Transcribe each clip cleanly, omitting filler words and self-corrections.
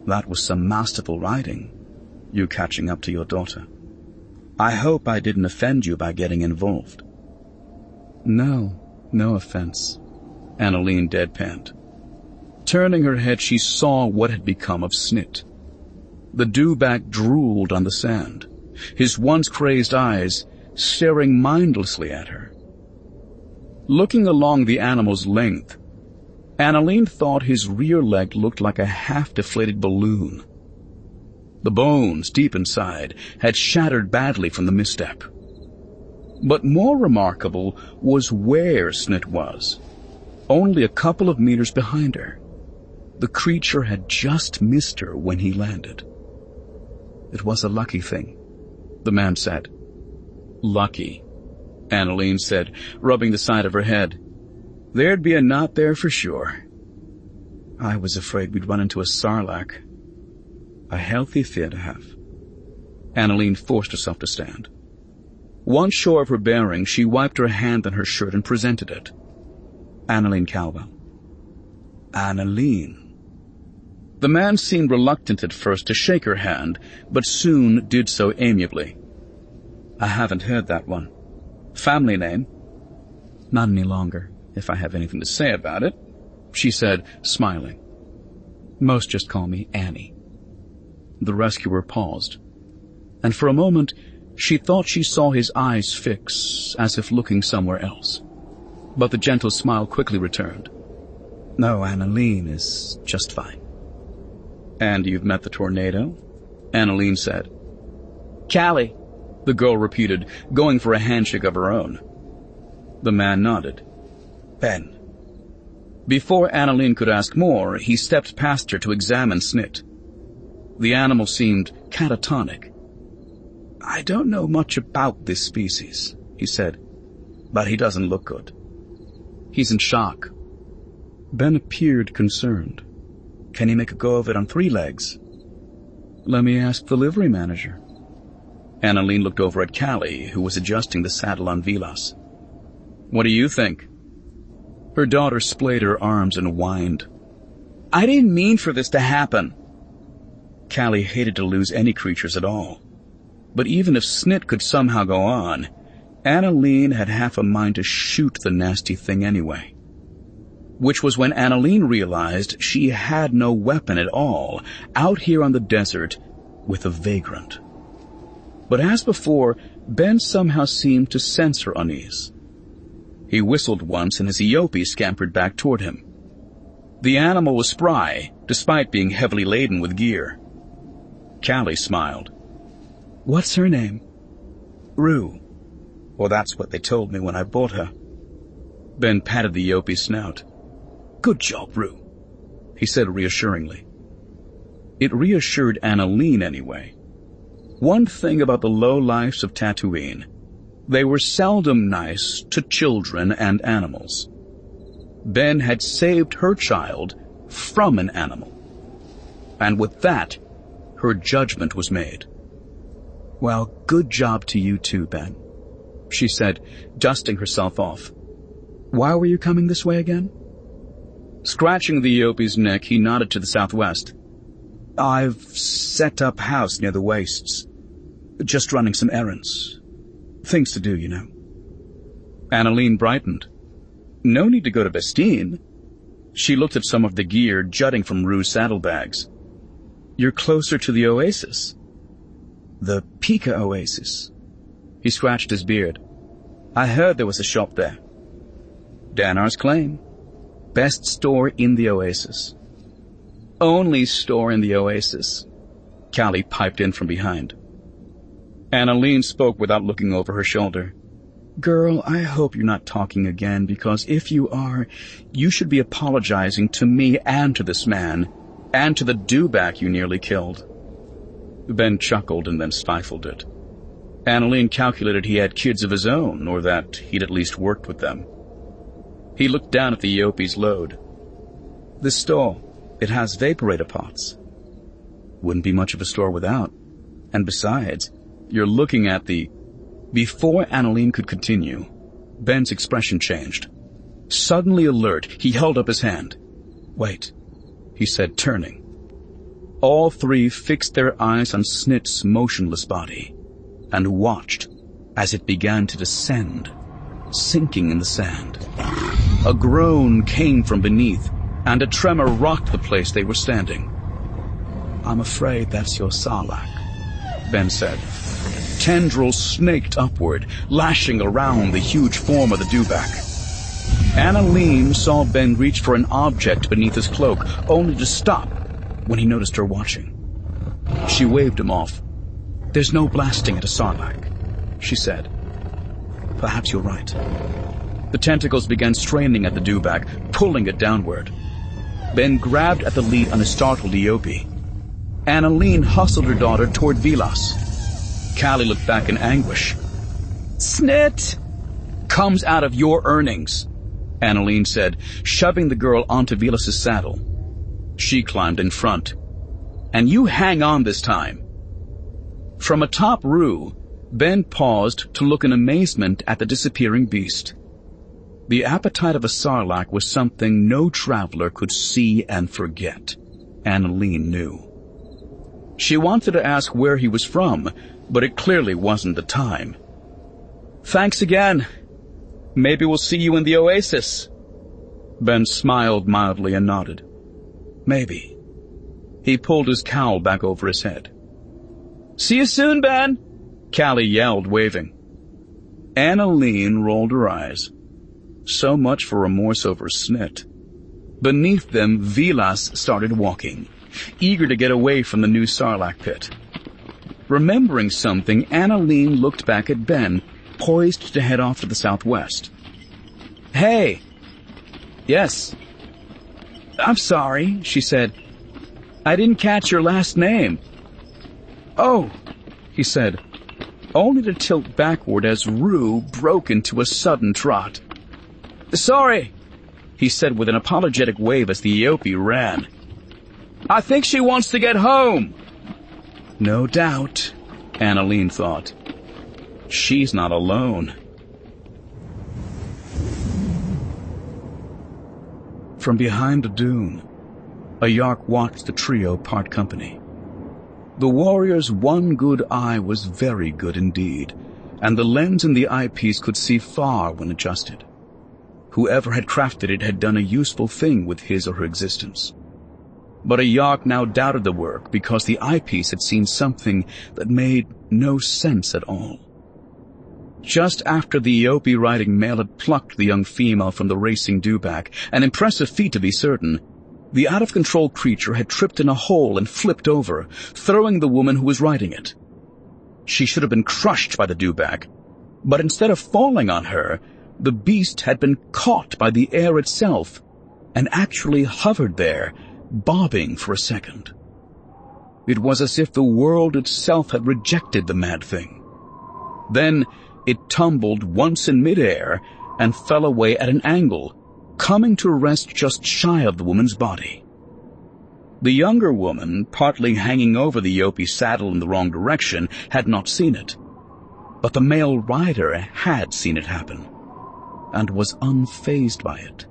That was some masterful riding, you catching up to your daughter. I hope I didn't offend you by getting involved. No offense, Annalene deadpanned. Turning her head, she saw what had become of Snit. The dewback drooled on the sand, his once crazed eyes staring mindlessly at her. Looking along the animal's length, Annalene thought his rear leg looked like a half-deflated balloon. The bones, deep inside, had shattered badly from the misstep. But more remarkable was where Snit was, only a couple of meters behind her. The creature had just missed her when he landed. It was a lucky thing, the man said. Lucky, Annalene said, rubbing the side of her head. There'd be a knot there for sure. I was afraid we'd run into a sarlacc. A healthy fear to have. Annalene forced herself to stand. Once sure of her bearing, she wiped her hand on her shirt and presented it. Annalene Caldwell. Annalene. The man seemed reluctant at first to shake her hand, but soon did so amiably. I haven't heard that one. Family name? Not any longer, if I have anything to say about it, she said, smiling. Most just call me Annie. The rescuer paused, and for a moment she thought she saw his eyes fix, as if looking somewhere else. But the gentle smile quickly returned. No, Annalene is just fine. And you've met the tornado? Annalene said. Callie, the girl repeated, going for a handshake of her own. The man nodded. Ben. Before Annalene could ask more, he stepped past her to examine Snit. The animal seemed catatonic. I don't know much about this species, he said, but he doesn't look good. He's in shock. Ben appeared concerned. Can he make a go of it on 3 legs? Let me ask the livery manager. Annalene looked over at Callie, who was adjusting the saddle on Vilas. What do you think? Her daughter splayed her arms and whined. I didn't mean for this to happen. Callie hated to lose any creatures at all. But even if Snit could somehow go on, Annalene had half a mind to shoot the nasty thing anyway. Which was when Annalene realized she had no weapon at all, out here on the desert with a vagrant. But as before, Ben somehow seemed to sense her unease. He whistled once and his Eope scampered back toward him. The animal was spry, despite being heavily laden with gear. Callie smiled. What's her name? Rue. Well, that's what they told me when I bought her. Ben patted the Eope's snout. Good job, Rue, he said reassuringly. It reassured Annalene anyway. One thing about the lowlifes of Tatooine, they were seldom nice to children and animals. Ben had saved her child from an animal. And with that, her judgment was made. Well, good job to you too, Ben, she said, dusting herself off. Why were you coming this way again? Scratching the Eope's neck, he nodded to the southwest. I've set up house near the wastes. Just running some errands. Things to do, you know. Annalene brightened. No need to go to Bestine. She looked at some of the gear jutting from Rue's saddlebags. You're closer to the oasis. The Pika Oasis. He scratched his beard. I heard there was a shop there. Danar's claim. Best store in the oasis. Only store in the oasis. Callie piped in from behind. Annalene spoke without looking over her shoulder. Girl, I hope you're not talking again, because if you are, you should be apologizing to me and to this man, and to the dewback you nearly killed. Ben chuckled and then stifled it. Annalene calculated he had kids of his own, or that he'd at least worked with them. He looked down at the Eope's load. This store, it has vaporator pots. Wouldn't be much of a store without. And besides, you're looking at the... Before Annalene could continue, Ben's expression changed. Suddenly alert, he held up his hand. Wait, he said, turning. All three fixed their eyes on Snit's motionless body and watched as it began to descend, sinking in the sand. A groan came from beneath, and a tremor rocked the place they were standing. "I'm afraid that's your Sarlacc," Ben said. Tendrils snaked upward, lashing around the huge form of the dewback. Annalene saw Ben reach for an object beneath his cloak, only to stop when he noticed her watching. She waved him off. "There's no blasting at a Sarlacc," she said. "Perhaps you're right." The tentacles began straining at the dewback, pulling it downward. Ben grabbed at the lead on a startled Eope. Annalene hustled her daughter toward Vilas. Callie looked back in anguish. "Snit comes out of your earnings," Annalene said, shoving the girl onto Vilas's saddle. She climbed in front. "And you hang on this time." From atop Rue, Ben paused to look in amazement at the disappearing beast. The appetite of a Sarlacc was something no traveler could see and forget, Annalene knew. She wanted to ask where he was from, but it clearly wasn't the time. "Thanks again. Maybe we'll see you in the oasis." Ben smiled mildly and nodded. "Maybe." He pulled his cowl back over his head. "See you soon, Ben," Callie yelled, waving. Annalene rolled her eyes. So much for remorse over Snit. Beneath them, Vilas started walking, eager to get away from the new Sarlacc pit. Remembering something, Annalene looked back at Ben, poised to head off to the southwest. "Hey." "Yes." "I'm sorry," she said. "I didn't catch your last name." "Oh," he said, only to tilt backward as Rue broke into a sudden trot. "Sorry," he said with an apologetic wave as the Eope ran. "I think she wants to get home." No doubt, Annalene thought. She's not alone. From behind a dune, a Yark watched the trio part company. The warrior's one good eye was very good indeed, and the lens in the eyepiece could see far when adjusted. Whoever had crafted it had done a useful thing with his or her existence. But a Yark now doubted the work because the eyepiece had seen something that made no sense at all. Just after the Eope riding male had plucked the young female from the racing dewback, an impressive feat to be certain, the out-of-control creature had tripped in a hole and flipped over, throwing the woman who was riding it. She should have been crushed by the dewback, but instead of falling on her, the beast had been caught by the air itself and actually hovered there, bobbing for a second. It was as if the world itself had rejected the mad thing. Then it tumbled once in midair and fell away at an angle, coming to rest just shy of the woman's body. The younger woman, partly hanging over the Eope saddle in the wrong direction, had not seen it. But the male rider had seen it happen, and was unfazed by it.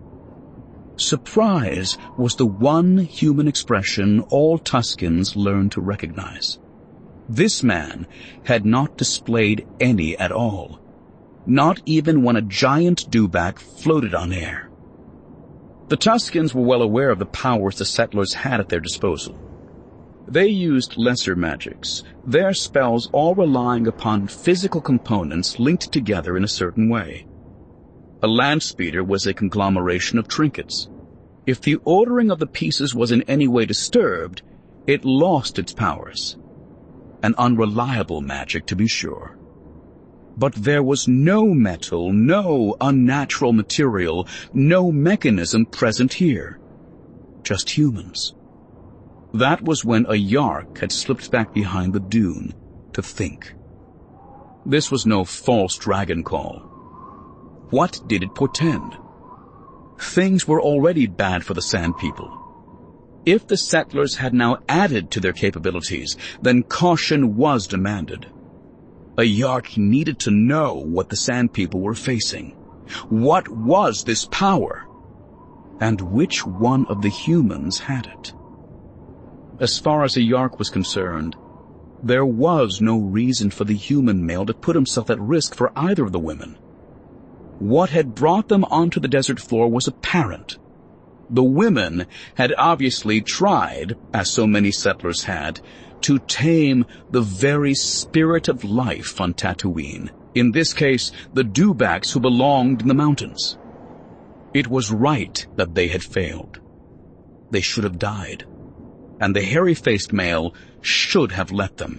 Surprise was the one human expression all Tuskens learned to recognize. This man had not displayed any at all, not even when a giant dewback floated on air. The Tuskens were well aware of the powers the settlers had at their disposal. They used lesser magics, their spells all relying upon physical components linked together in a certain way. A land speeder was a conglomeration of trinkets. If the ordering of the pieces was in any way disturbed, it lost its powers. An unreliable magic, to be sure. But there was no metal, no unnatural material, no mechanism present here. Just humans. That was when a Yark had slipped back behind the dune to think. This was no false dragon call. What did it portend? Things were already bad for the Sand People. If the settlers had now added to their capabilities, then caution was demanded. A Yark needed to know what the Sand People were facing. What was this power? And which one of the humans had it? As far as Ayark was concerned, there was no reason for the human male to put himself at risk for either of the women. What had brought them onto the desert floor was apparent. The women had obviously tried, as so many settlers had, to tame the very spirit of life on Tatooine. In this case, the dewbacks who belonged in the mountains. It was right that they had failed. They should have died, and the hairy-faced male should have let them.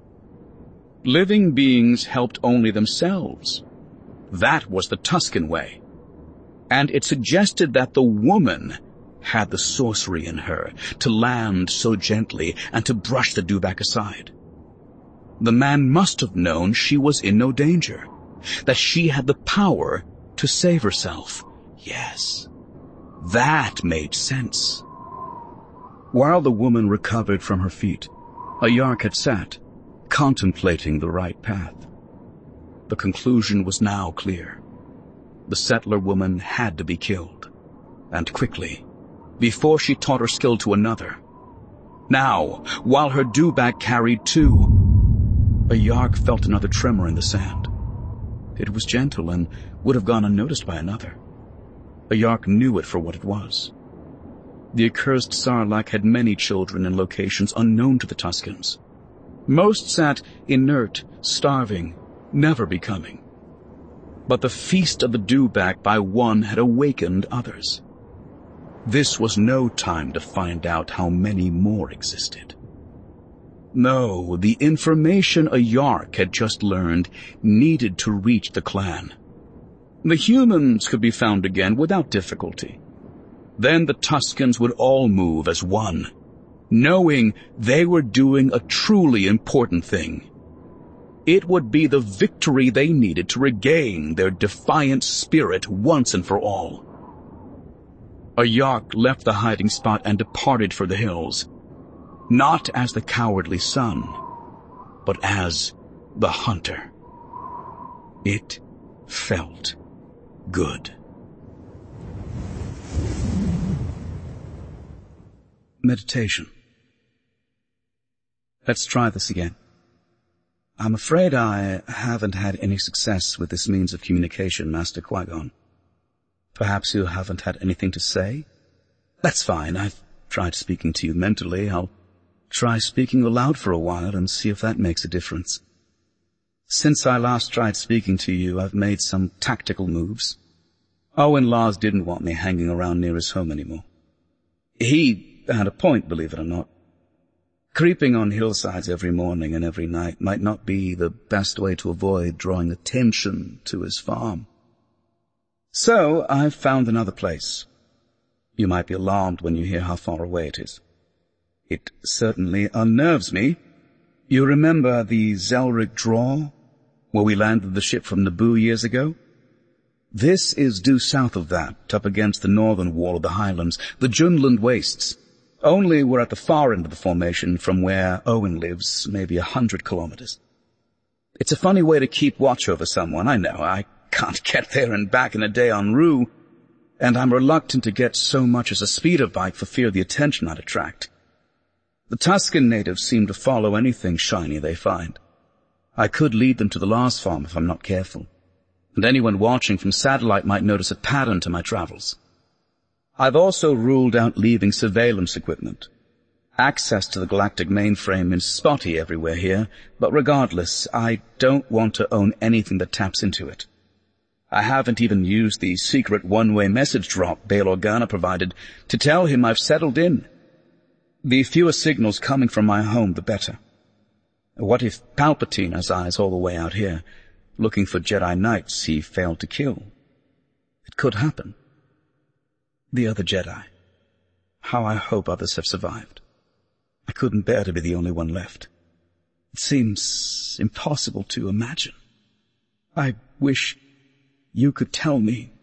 Living beings helped only themselves. That was the Tusken way. And it suggested that the woman had the sorcery in her to land so gently and to brush the dewback aside. The man must have known she was in no danger, that she had the power to save herself. Yes, that made sense. While the woman recovered from her feet, Ayark had sat, contemplating the right path. The conclusion was now clear. The settler woman had to be killed, and quickly, before she taught her skill to another. Now, while her dewback carried two, Ayark felt another tremor in the sand. It was gentle and would have gone unnoticed by another. Ayark knew it for what it was. The accursed Sarlacc had many children in locations unknown to the Tuskens. Most sat inert, starving, never becoming. But the feast of the dewback by one had awakened others. This was no time to find out how many more existed. No, the information Ayark had just learned needed to reach the clan. The humans could be found again without difficulty. Then the Tuskens would all move as one, knowing they were doing a truly important thing. It would be the victory they needed to regain their defiant spirit once and for all. Ayark left the hiding spot and departed for the hills, not as the cowardly son, but as the hunter. It felt good. Meditation. Let's try this again. I'm afraid I haven't had any success with this means of communication, Master Qui-Gon. Perhaps you haven't had anything to say? That's fine. I've tried speaking to you mentally. I'll try speaking aloud for a while and see if that makes a difference. Since I last tried speaking to you, I've made some tactical moves. Owen Lars didn't want me hanging around near his home anymore. He had a point, believe it or not. Creeping on hillsides every morning and every night might not be the best way to avoid drawing attention to his farm. So I've found another place. You might be alarmed when you hear how far away it is. It certainly unnerves me. You remember the Zelric Draw, where we landed the ship from Naboo years ago? This is due south of that, up against the northern wall of the highlands, the Junland Wastes. Only we're at the far end of the formation from where Owen lives, maybe 100 kilometers. It's a funny way to keep watch over someone, I know. I can't get there and back in a day en route, and I'm reluctant to get so much as a speeder bike for fear of the attention I'd attract. The Tusken natives seem to follow anything shiny they find. I could lead them to the Lars farm if I'm not careful, and anyone watching from satellite might notice a pattern to my travels. I've also ruled out leaving surveillance equipment. Access to the galactic mainframe is spotty everywhere here, but regardless, I don't want to own anything that taps into it. I haven't even used the secret one-way message drop Bail Organa provided to tell him I've settled in. The fewer signals coming from my home, the better. What if Palpatine has eyes all the way out here, looking for Jedi Knights he failed to kill? It could happen. The other Jedi. How I hope others have survived. I couldn't bear to be the only one left. It seems impossible to imagine. I wish you could tell me.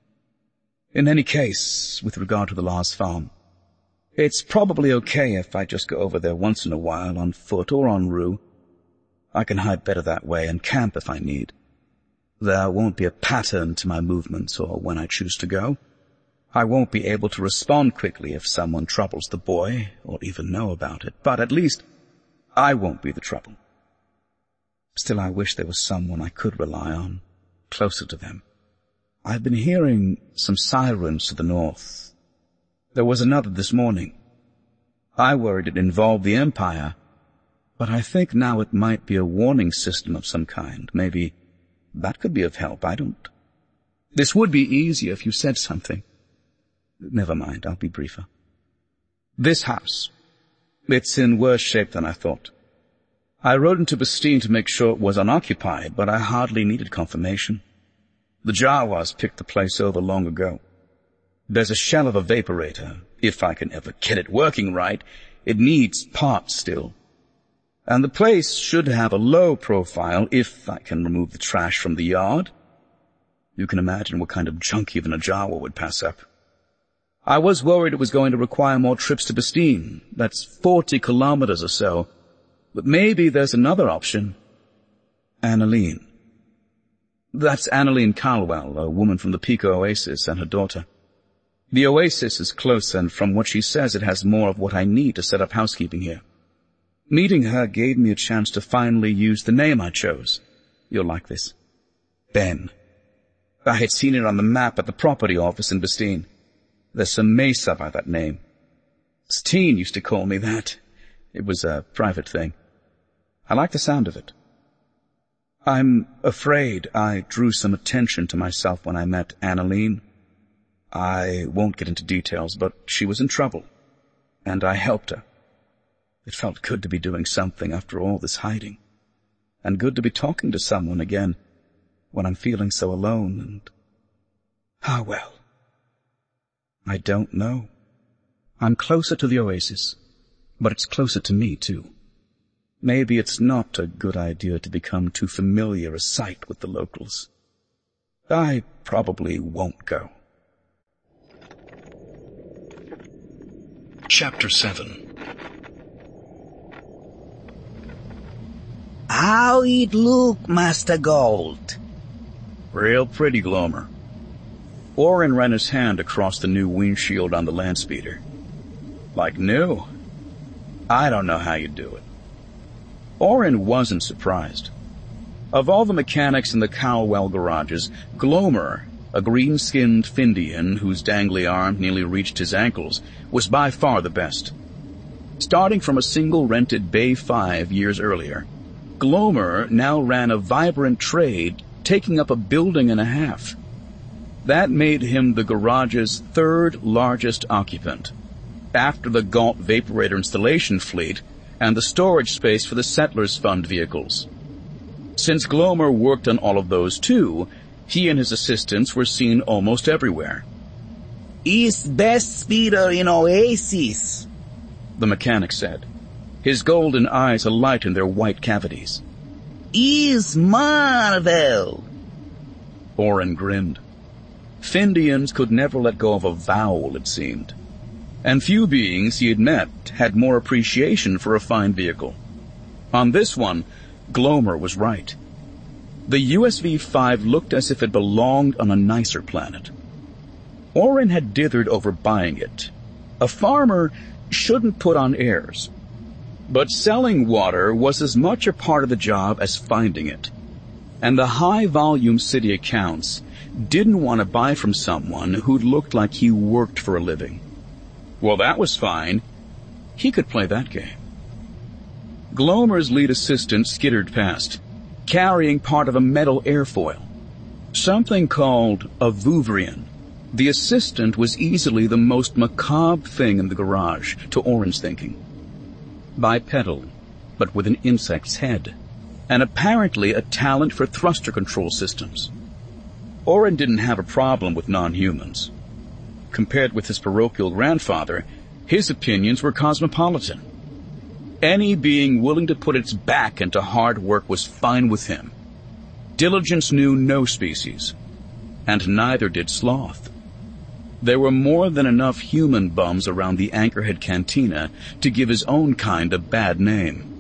In any case, with regard to the Lars farm, it's probably okay if I just go over there once in a while on foot or en route. I can hide better that way and camp if I need. There won't be a pattern to my movements or when I choose to go. I won't be able to respond quickly if someone troubles the boy, or even know about it, but at least I won't be the trouble. Still, I wish there was someone I could rely on, closer to them. I've been hearing some sirens to the north. There was another this morning. I worried it involved the Empire, but I think now it might be a warning system of some kind. Maybe that could be of help. I don't. This would be easier if you said something. Never mind, I'll be briefer. This house. It's in worse shape than I thought. I rode into Bastine to make sure it was unoccupied, but I hardly needed confirmation. The Jawas picked the place over long ago. There's a shell of a vaporator. If I can ever get it working right, it needs parts still. And the place should have a low profile if I can remove the trash from the yard. You can imagine what kind of junk even a Jawa would pass up. I was worried it was going to require more trips to Bastine. That's 40 kilometers or so. But maybe there's another option. Annalene. That's Annalene Caldwell, a woman from the Pico Oasis, and her daughter. The Oasis is close, and from what she says, it has more of what I need to set up housekeeping here. Meeting her gave me a chance to finally use the name I chose. You'll like this. Ben. I had seen it on the map at the property office in Bastine. There's some mesa by that name. Steen used to call me that. It was a private thing. I like the sound of it. I'm afraid I drew some attention to myself when I met Annalene. I won't get into details, but she was in trouble, and I helped her. It felt good to be doing something after all this hiding, and good to be talking to someone again when I'm feeling so alone and... well. I don't know. I'm closer to the Oasis, but it's closer to me, too. Maybe it's not a good idea to become too familiar a sight with the locals. I probably won't go. Chapter 7. How it look, Master Gold? Real pretty, Glomer. Orin ran his hand across the new windshield on the Landspeeder. Like new? I don't know how you do it. Orin wasn't surprised. Of all the mechanics in the Caldwell garages, Glomer, a green-skinned Findian whose dangly arm nearly reached his ankles, was by far the best. Starting from a single rented Bay 5 years earlier, Glomer now ran a vibrant trade, taking up a building and a half. That made him the garage's third largest occupant, after the Galt Vaporator installation fleet and the storage space for the Settlers Fund vehicles. Since Glomer worked on all of those too, he and his assistants were seen almost everywhere. He's best speeder in Oasis, the mechanic said, his golden eyes alight in their white cavities. He's Marvel. Orin grinned. Findians could never let go of a vowel, it seemed. And few beings he had met had more appreciation for a fine vehicle. On this one, Glomer was right. The USV-5 looked as if it belonged on a nicer planet. Orin had dithered over buying it. A farmer shouldn't put on airs. But selling water was as much a part of the job as finding it. And the high-volume city accounts didn't want to buy from someone who looked like he worked for a living. Well, that was fine. He could play that game. Glomer's lead assistant skittered past, carrying part of a metal airfoil, something called a Vouvrian. The assistant was easily the most macabre thing in the garage, to Orin's thinking. Bipedal, but with an insect's head, and apparently a talent for thruster control systems. Orin didn't have a problem with non-humans. Compared with his parochial grandfather, his opinions were cosmopolitan. Any being willing to put its back into hard work was fine with him. Diligence knew no species, and neither did sloth. There were more than enough human bums around the Anchorhead Cantina to give his own kind a bad name.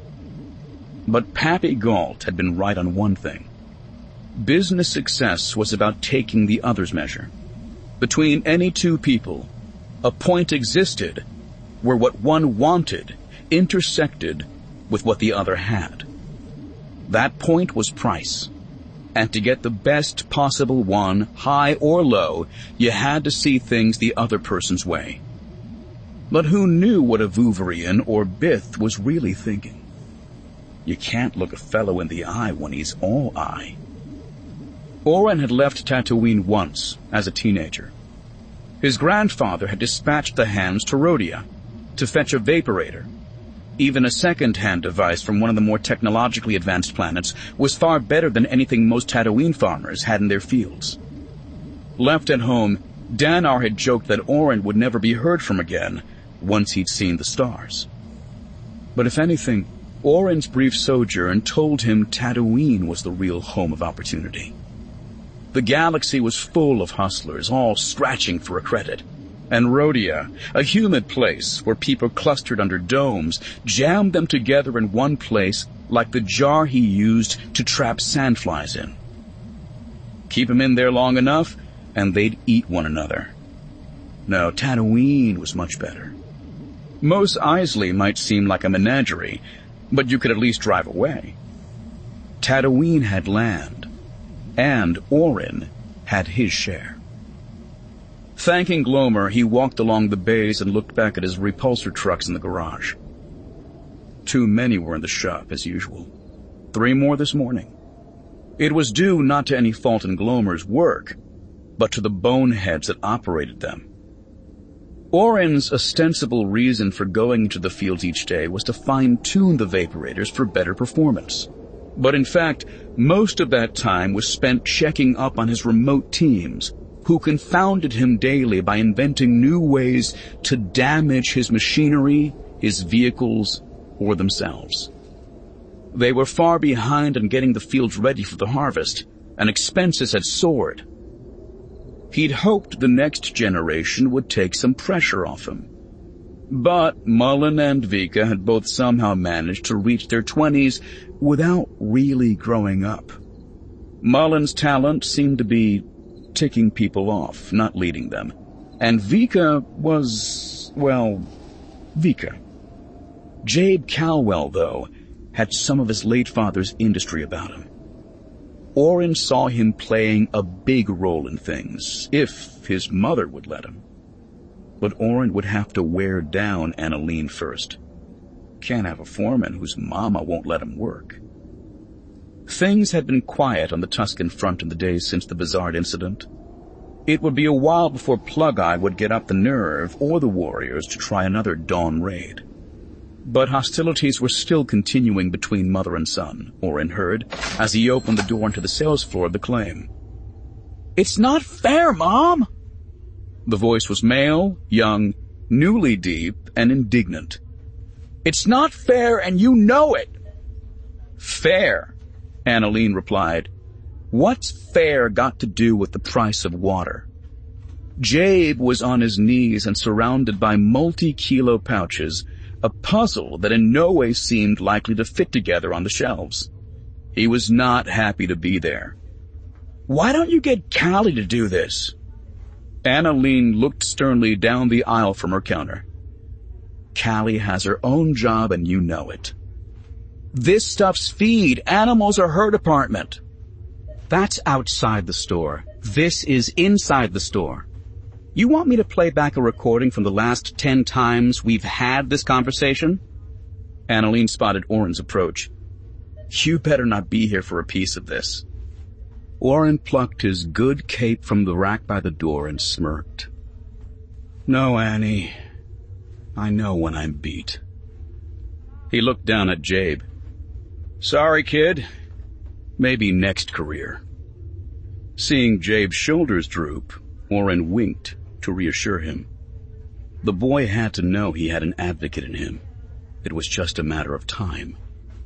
But Pappy Galt had been right on one thing. Business success was about taking the other's measure. Between any two people, a point existed where what one wanted intersected with what the other had. That point was price. And to get the best possible one, high or low, you had to see things the other person's way. But who knew what a Vouverian or Bith was really thinking? You can't look a fellow in the eye when he's all eye. Oren had left Tatooine once as a teenager. His grandfather had dispatched the hands to Rhodia to fetch a vaporator. Even a second-hand device from one of the more technologically advanced planets was far better than anything most Tatooine farmers had in their fields. Left at home, Danar had joked that Oren would never be heard from again once he'd seen the stars. But if anything, Oren's brief sojourn told him Tatooine was the real home of opportunity. The galaxy was full of hustlers, all scratching for a credit. And Rhodia, a humid place where people clustered under domes, jammed them together in one place like the jar he used to trap sandflies in. Keep them in there long enough, and they'd eat one another. No, Tatooine was much better. Mos Eisley might seem like a menagerie, but you could at least drive away. Tatooine had land, and Oren had his share. Thanking Glomer, he walked along the bays and looked back at his repulsor trucks in the garage. Too many were in the shop, as usual. 3 more this morning. It was due not to any fault in Glomer's work, but to the boneheads that operated them. Oren's ostensible reason for going into the fields each day was to fine-tune the vaporators for better performance. But in fact, most of that time was spent checking up on his remote teams, who confounded him daily by inventing new ways to damage his machinery, his vehicles, or themselves. They were far behind in getting the fields ready for the harvest, and expenses had soared. He'd hoped the next generation would take some pressure off him. But Mullen and Vika had both somehow managed to reach their 20s without really growing up. Mullen's talent seemed to be ticking people off, not leading them. And Vika was, well, Vika. Jabe Calwell, though, had some of his late father's industry about him. Oren saw him playing a big role in things, if his mother would let him. But Oren would have to wear down Annalene first. Can't have a foreman whose mama won't let him work. Things had been quiet on the Tusken front in the days since the Bizarre incident. It would be a while before Plug-Eye would get up the nerve or the warriors to try another dawn raid. But hostilities were still continuing between mother and son, Oren heard, as he opened the door into the sales floor of the claim. "It's not fair, Mom!" The voice was male, young, newly deep, and indignant. "It's not fair, and you know it!" "Fair," Annalene replied. "What's fair got to do with the price of water?" Jabe was on his knees and surrounded by multi-kilo pouches, a puzzle that in no way seemed likely to fit together on the shelves. He was not happy to be there. "Why don't you get Callie to do this?" Annalene looked sternly down the aisle from her counter. "Callie has her own job and you know it." "This stuff's feed. Animals are her department." "That's outside the store. This is inside the store. You want me to play back a recording from the last 10 times we've had this conversation?" Annalene spotted Oren's approach. "You better not be here for a piece of this." Oren plucked his good cape from the rack by the door and smirked. "No, Annie. I know when I'm beat." He looked down at Jabe. "Sorry, kid. Maybe next career." Seeing Jabe's shoulders droop, Oren winked to reassure him. The boy had to know he had an advocate in him. It was just a matter of time.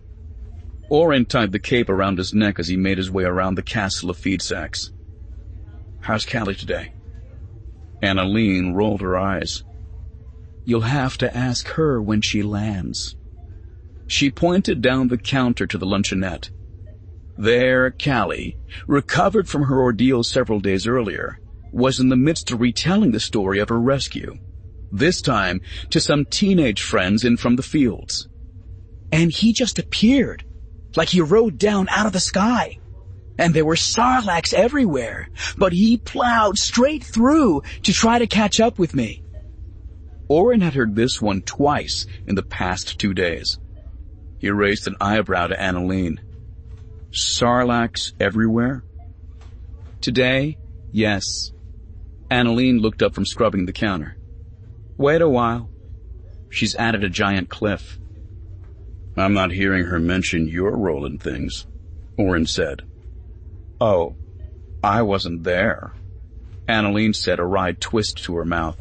Oren tied the cape around his neck as he made his way around the castle of feed sacks. "How's Callie today?" Annalene rolled her eyes. "You'll have to ask her when she lands." She pointed down the counter to the luncheonette. There, Callie, recovered from her ordeal several days earlier, was in the midst of retelling the story of her rescue, this time to some teenage friends in from the fields. And he just appeared, like he rode down out of the sky. And there were sarlaccs everywhere, but he plowed straight through to try to catch up with me. Orin had heard this one twice in the past 2 days. He raised an eyebrow to Annalene. Sarlaccs everywhere? Today, yes. Annalene looked up from scrubbing the counter. Wait a while. She's added a giant cliff. I'm not hearing her mention your role in things, Orin said. Oh, I wasn't there. Annalene said, a wry twist to her mouth.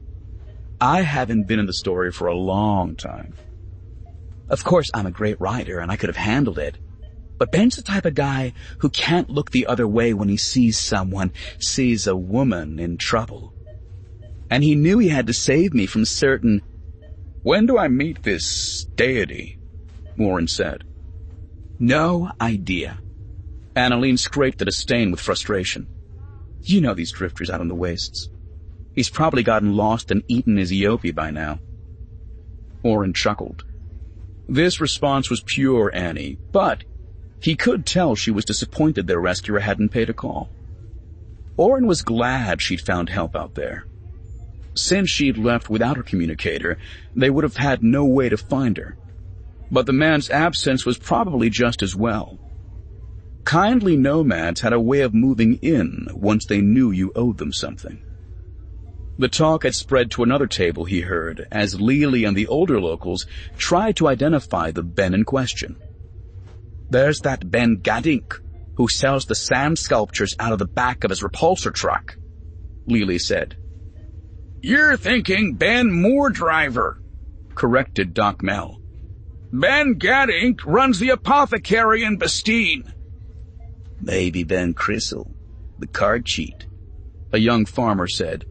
I haven't been in the story for a long time. Of course, I'm a great writer and I could have handled it. But Ben's the type of guy who can't look the other way when he sees a woman in trouble. And he knew he had to save me from certain... When do I meet this deity? Orin said. No idea. Annalene scraped at a stain with frustration. You know these drifters out on the wastes. He's probably gotten lost and eaten his Eopie by now. Orin chuckled. This response was pure Annie, but he could tell she was disappointed their rescuer hadn't paid a call. Orin was glad she'd found help out there. Since she'd left without her communicator, they would have had no way to find her. But the man's absence was probably just as well. Kindly nomads had a way of moving in once they knew you owed them something. The talk had spread to another table, he heard, as Lily and the older locals tried to identify the Ben in question. There's that Ben Gadink, who sells the sand sculptures out of the back of his repulsor truck, Lily said. You're thinking Ben Moordriver, corrected Doc Mel. Ben Gadink runs the apothecary in Bastine. Maybe Ben Crystal, the card cheat, a young farmer said.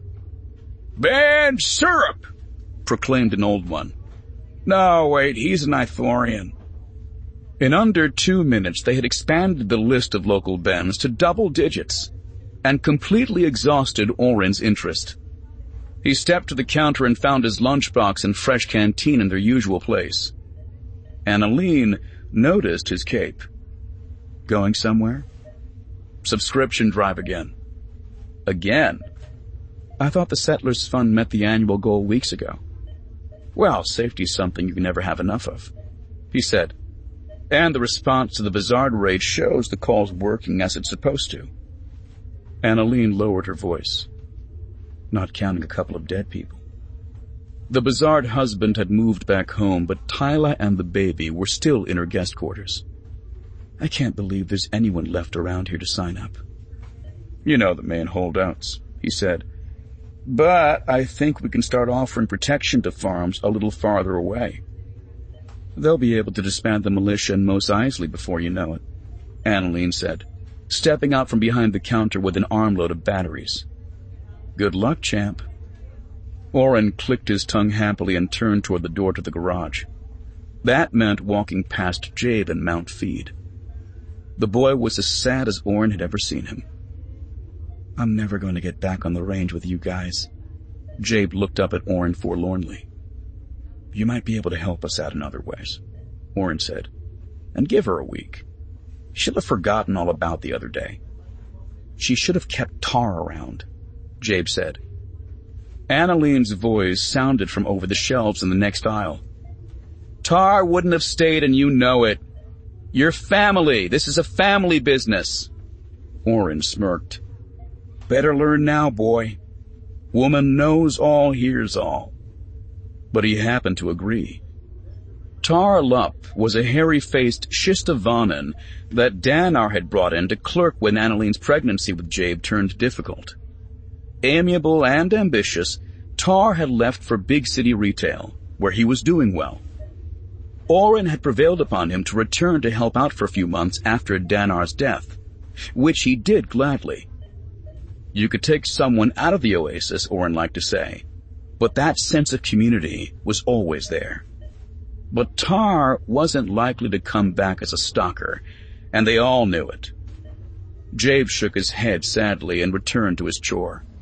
Ben Syrup, proclaimed an old one. No, wait, he's an Ithorian. In under 2 minutes, they had expanded the list of local Bens to double digits and completely exhausted Orin's interest. He stepped to the counter and found his lunchbox and fresh canteen in their usual place. Annalene noticed his cape. Going somewhere? Subscription drive again. Again? I thought the Settlers Fund met the annual goal weeks ago. Well, safety's something you can never have enough of, he said. And the response to the Bizarre raid shows the call's working as it's supposed to. Annalene lowered her voice. Not counting a couple of dead people. The Bizarre husband had moved back home, but Tyla and the baby were still in her guest quarters. I can't believe there's anyone left around here to sign up. You know the main holdouts, he said. But I think we can start offering protection to farms a little farther away. They'll be able to disband the militia in Mos Eisley before you know it, Annalene said, stepping out from behind the counter with an armload of batteries. Good luck, champ. Orin clicked his tongue happily and turned toward the door to the garage. That meant walking past Jabe and Mount Feed. The boy was as sad as Orin had ever seen him. I'm never going to get back on the range with you guys. Jabe looked up at Orin forlornly. You might be able to help us out in other ways, Orin said, and give her a week. She'll have forgotten all about the other day. She should have kept Tar around, Jabe said. Annalene's voice sounded from over the shelves in the next aisle. Tar wouldn't have stayed and you know it. You're family. This is a family business. Orin smirked. Better learn now, boy. Woman knows all, hears all. But he happened to agree. Tar Lup was a hairy-faced Shistavanen that Danar had brought in to clerk when Annalene's pregnancy with Jabe turned difficult. Amiable and ambitious, Tar had left for big city retail, where he was doing well. Orin had prevailed upon him to return to help out for a few months after Danar's death, which he did gladly. You could take someone out of the oasis, Orin liked to say, but that sense of community was always there. But Tar wasn't likely to come back as a stalker, and they all knew it. Jabe shook his head sadly and returned to his chore.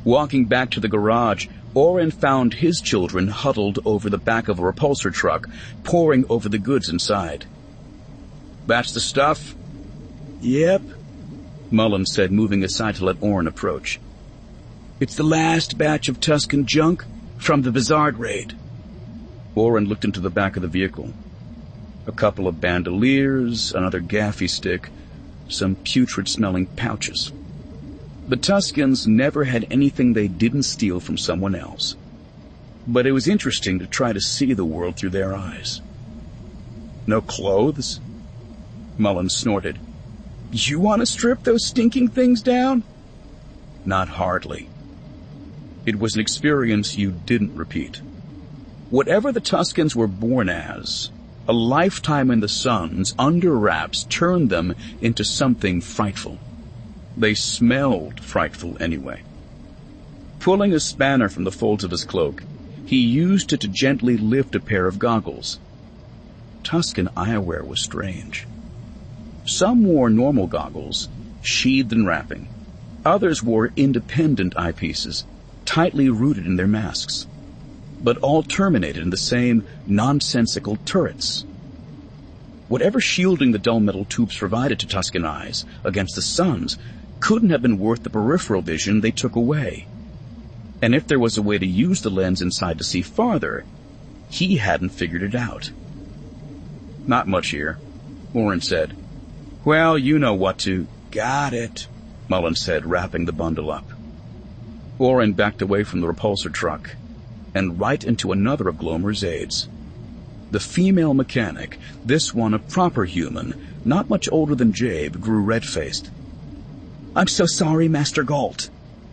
Walking back to the garage, Oren found his children huddled over the back of a repulsor truck, poring over the goods inside. "That's the stuff?" "Yep," Mullen said, moving aside to let Oren approach. "It's the last batch of Tusken junk from the Vizard raid." Oren looked into the back of the vehicle. A couple of bandoliers, another gaffy stick, some putrid-smelling pouches. The Tuskens never had anything they didn't steal from someone else. But it was interesting to try to see the world through their eyes. "No clothes?" Mullen snorted. "You want to strip those stinking things down?" "Not hardly." It was an experience you didn't repeat. Whatever the Tuskens were born as, a lifetime in the Suns under wraps turned them into something frightful. They smelled frightful anyway. Pulling a spanner from the folds of his cloak, he used it to gently lift a pair of goggles. Tusken eyewear was strange. Some wore normal goggles, sheathed in wrapping. Others wore independent eyepieces, tightly rooted in their masks, but all terminated in the same nonsensical turrets. Whatever shielding the dull metal tubes provided to Tusken eyes against the suns couldn't have been worth the peripheral vision they took away. And if there was a way to use the lens inside to see farther, he hadn't figured it out. "Not much here," Oren said. "Well, you know what to—" "Got it," Mullen said, wrapping the bundle up. Oren backed away from the repulsor truck and right into another of Glomer's aides. The female mechanic, this one a proper human, not much older than Jabe, grew red-faced. "I'm so sorry, Master Galt."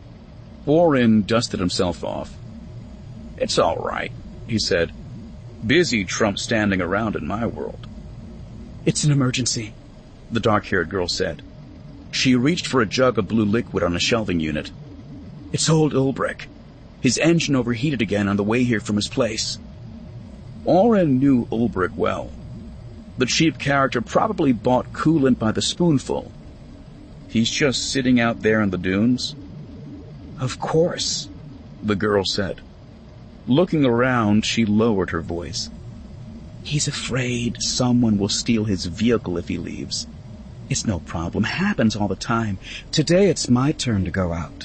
Oren dusted himself off. "It's all right," he said. "Busy trumps standing around in my world." "It's an emergency," the dark-haired girl said. She reached for a jug of blue liquid on a shelving unit. "It's old Ulbrich. His engine overheated again on the way here from his place." Oren knew Ulbrich well. The cheap character probably bought coolant by the spoonful. "He's just sitting out there in the dunes?" "Of course," the girl said. Looking around, she lowered her voice. "He's afraid someone will steal his vehicle if he leaves. It's no problem. Happens all the time. Today it's my turn to go out."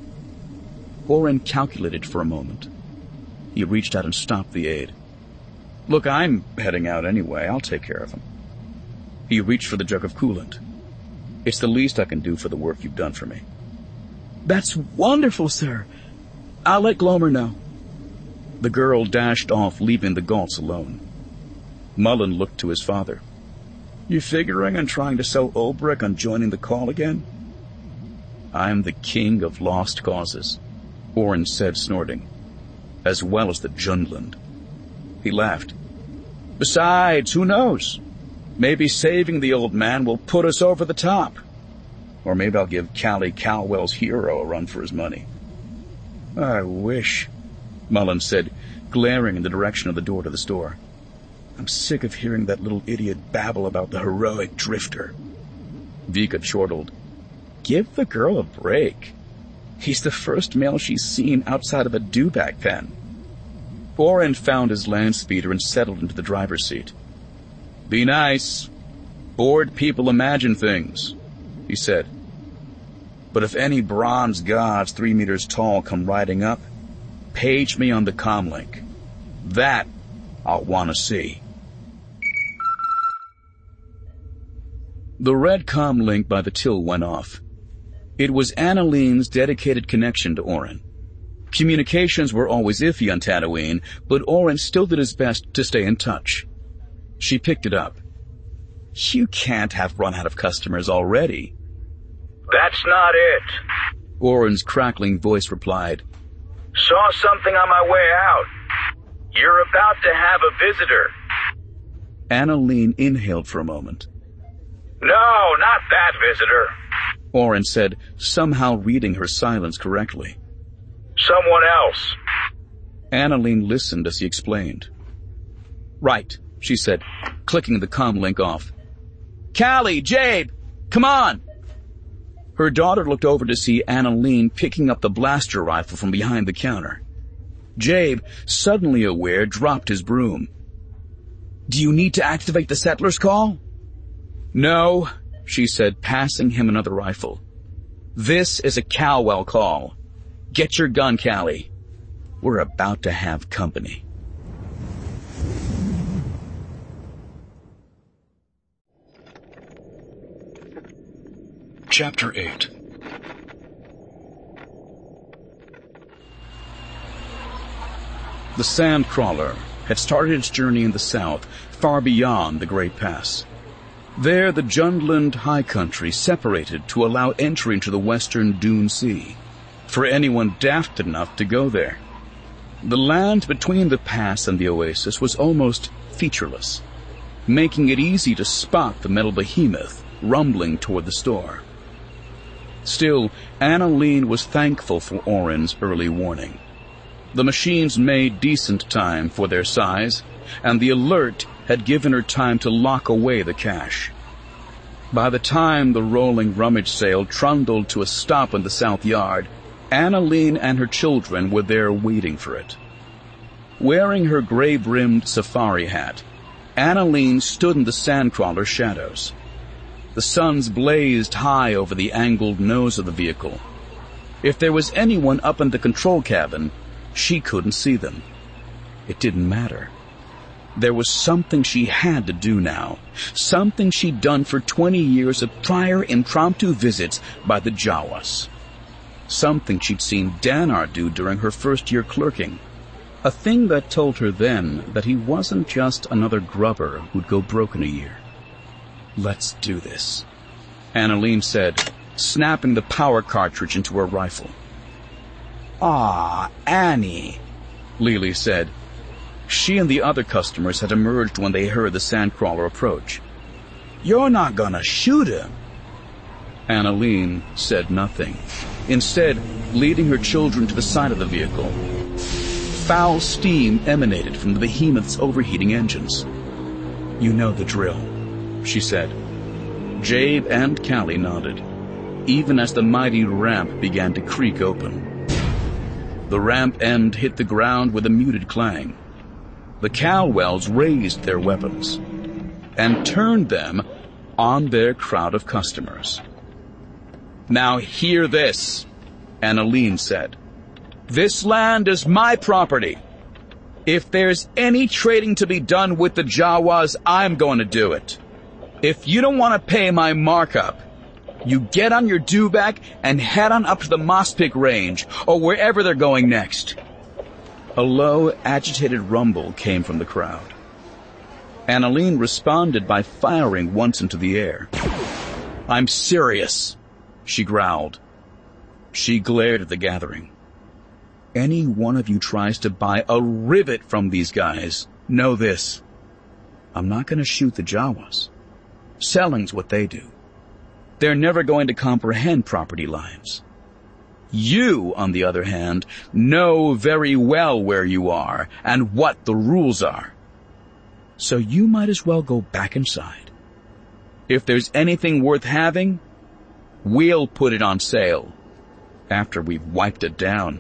Oren calculated for a moment. He reached out and stopped the aide. "Look, I'm heading out anyway. I'll take care of him." He reached for the jug of coolant. "It's the least I can do for the work you've done for me." "That's wonderful, sir. I'll let Glomer know." The girl dashed off, leaving the Galts alone. Mullen looked to his father. "You figuring on trying to sell Ulbrich on joining the call again?" "I'm the king of lost causes," Oren said, snorting, "as well as the Jundland." He laughed. "Besides, who knows? Maybe saving the old man will put us over the top. Or maybe I'll give Callie Calwell's hero a run for his money." "I wish," Mullen said, glaring in the direction of the door to the store. "I'm sick of hearing that little idiot babble about the heroic drifter." Vika chortled. "Give the girl a break. He's the first male she's seen outside of a dewback pen." Oren found his land speeder and settled into the driver's seat. "Be nice. Bored people imagine things," he said. "But if any bronze gods 3 meters tall come riding up, page me on the comlink. That I'll want to see." The red comlink by the till went off. It was Annaline's dedicated connection to Oren. Communications were always iffy on Tatooine, but Oren still did his best to stay in touch. She picked it up. "You can't have run out of customers already." "That's not it," Oren's crackling voice replied. "Saw something on my way out. You're about to have a visitor." Annaline inhaled for a moment. "No, not that visitor," Oren said, somehow reading her silence correctly. "Someone else." Annaline listened as he explained. "Right," she said, clicking the comlink off. "Callie, Jabe, come on!" Her daughter looked over to see Annalene picking up the blaster rifle from behind the counter. Jabe, suddenly aware, dropped his broom. "Do you need to activate the settler's call?" "No," she said, passing him another rifle. "This is a Caldwell call. Get your gun, Callie. We're about to have company." Chapter 8. The Sandcrawler had started its journey in the south, far beyond the Great Pass. There, the Jundland High Country separated to allow entry into the western Dune Sea, for anyone daft enough to go there. The land between the pass and the oasis was almost featureless, making it easy to spot the metal behemoth rumbling toward the store. Still, Annalene was thankful for Orin's early warning. The machines made decent time for their size, and the alert had given her time to lock away the cash. By the time the rolling rummage sale trundled to a stop in the south yard, Annalene and her children were there waiting for it. Wearing her gray-brimmed safari hat, Annalene stood in the Sandcrawler's shadows. The suns blazed high over the angled nose of the vehicle. If there was anyone up in the control cabin, she couldn't see them. It didn't matter. There was something she had to do now, something she'd done for 20 years of prior impromptu visits by the Jawas. Something she'd seen Danar do during her first year clerking. A thing that told her then that he wasn't just another grubber who'd go broke in a year. "Let's do this," Annalene said, snapping the power cartridge into her rifle. "Ah, Annie," Lily said. She and the other customers had emerged when they heard the Sandcrawler approach. "You're not gonna shoot him?" Annalene said nothing, instead leading her children to the side of the vehicle. Foul steam emanated from the behemoth's overheating engines. "You know the drill," she said. Jabe and Callie nodded, even as the mighty ramp began to creak open. The ramp end hit the ground with a muted clang. The Caldwells raised their weapons and turned them on their crowd of customers. "Now hear this," Annalene said. "This land is my property. If there's any trading to be done with the Jawas, I'm going to do it. If you don't want to pay my markup, you get on your dewback and head on up to the Mospik Range, or wherever they're going next." A low, agitated rumble came from the crowd. Annalene responded by firing once into the air. "I'm serious," she growled. She glared at the gathering. "Any one of you tries to buy a rivet from these guys, know this. I'm not going to shoot the Jawas. Selling's what they do. They're never going to comprehend property lines. You, on the other hand, know very well where you are and what the rules are. So you might as well go back inside. If there's anything worth having, we'll put it on sale after we've wiped it down."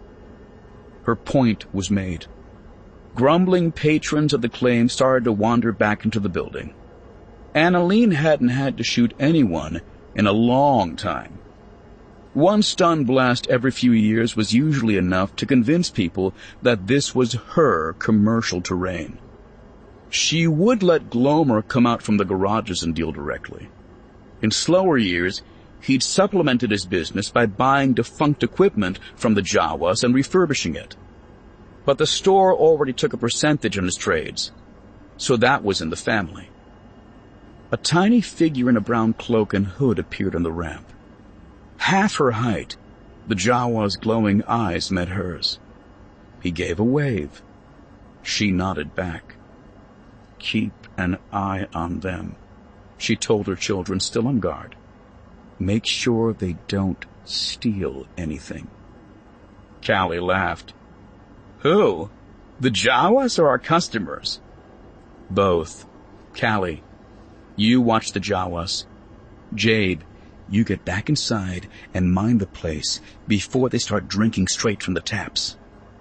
Her point was made. Grumbling patrons of the claim started to wander back into the building. Annalene hadn't had to shoot anyone in a long time. One stun blast every few years was usually enough to convince people that this was her commercial terrain. She would let Glomer come out from the garages and deal directly. In slower years, he'd supplemented his business by buying defunct equipment from the Jawas and refurbishing it. But the store already took a percentage on his trades, so that was in the family. A tiny figure in a brown cloak and hood appeared on the ramp. Half her height, the Jawa's glowing eyes met hers. He gave a wave. She nodded back. "Keep an eye on them," she told her children, still on guard. "Make sure they don't steal anything." Callie laughed. "Who? The Jawas or our customers?" "Both. Callie, you watch the Jawas. Jabe, You get back inside and mind the place before they start drinking straight from the taps."